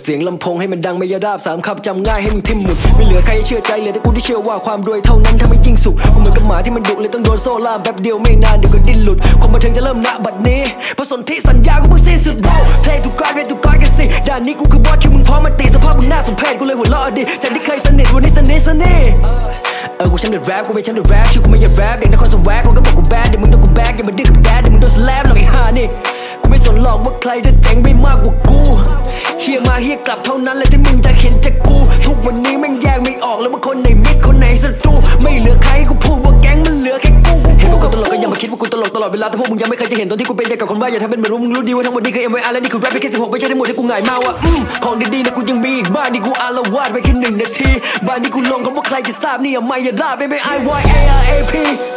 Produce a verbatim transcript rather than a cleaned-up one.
เสียงลำโพงให้มันดังไม่ยาราบสามคำจำง่ายให้มึงทิ่มหมุดไม่เหลือใครเชื่อใจเหลือแต่กูที่เชื่อว่าความรวยเท่านั้นทำให้ยิ่งสุขกูเหมือนกับหมาที่มันดุเลยต้องโดนโซ่ล่ามแป๊บเดียวไม่นานเดี๋ยวก็ดิ้นหลุดความบันเทิงจะเริ่มณบัดนี้เพราะสนธิสัญญากูเพิ่งสิ้นสุดโว้เพลงถูกกายเพลงถูกกายกันสิด่านนี้กูคือบอสคิวมึงพร้อมมาตีสภาพมึงน่าสมเพชกูเลยหัวเราะดิจากที่เคยสนิทวันนี้สนิทสนิทเออกูแชมป์เดอะแรปกูไม่แชมป์เดอะแรปชื่อกูไม่อยากแรปเด็กนครสวรรค์คนก็บอกกูแบดเดี๋ยวมึงโดนกูแบกอย่ามาดื้อกับแดดเดี๋ยวมึงโดนสแลปหรอกไอ้ห่านี่กูไม่สนหรอกว่าใครจะเจ๋งไปมากกว่ากูเฮียมาเฮียกลับเท่านั้นแหละที่มึงจะเห็นจากกูทุกวันนี้แม่งแยกไม่ออกแล้วว่าคนไหนมิตรคนไหนศัตรูไม่เหลือใครกูพูดว่าแก๊งมันเหลือแค่กูกูเห็นพวกกูตลกก็อย่ามาคิดว่ากูตลกตลอดเวลาแต่พวกมึงยังไม่เคยจะเห็นตอนที่กูเป็นใจกับคนว่าอย่าทำเป็นเหมือนว่ามึงรู้ดีว่าทั้งหมดนี้คือ เอ็ม วี อาร์ และนี่คือแรปไปแค่สิบหกไม่ใช่ทั้งหมดที่กูหงายมาว่ะอืมของดีๆนะกูยังมีอีกบ้านนี่กูอาละวาดไปแค่หนึ่งนาทีบ้านนี้กูลงคำว่าใครจะทราบนี่อย่ามาอย่าด่า baby I Y A R A P